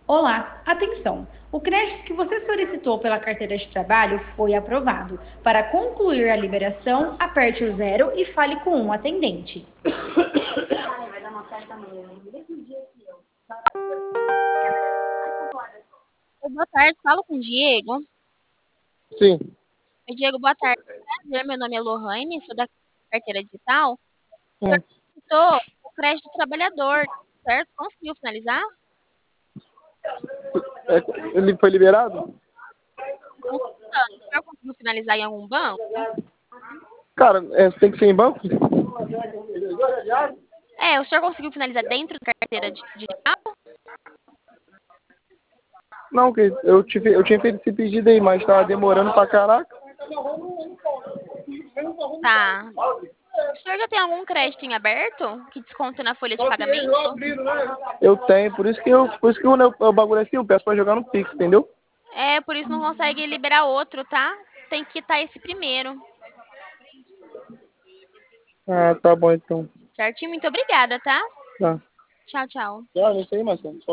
Olá, atenção! O crédito que você solicitou pela carteira de trabalho foi aprovado. Para concluir a liberação, aperte o zero e fale com um atendente. Oi, boa tarde, falo com o Diego. Sim. Oi, Diego, boa tarde. Prazer, meu nome é Lohane, sou da carteira digital. O senhor Hum. solicitou o crédito do trabalhador, certo? Conseguiu finalizar? Ele foi liberado? Consultando. O senhor conseguiu finalizar em algum banco? Cara, tem que ser em banco? É, o senhor conseguiu finalizar dentro da carteira digital? Não, que eu tinha feito esse pedido aí, mas tava demorando pra caraca. Tá. O senhor já tem algum crédito em aberto que desconta na folha de pagamento? Eu tenho, por isso que o bagulho aqui eu peço pra jogar no Pix, entendeu? É, por isso não consegue liberar outro, tá? Tem que quitar esse primeiro. Ah, tá bom então. Certinho? Muito obrigada, tá? Tá. Tchau, tchau. Não, não sei, Marcelo.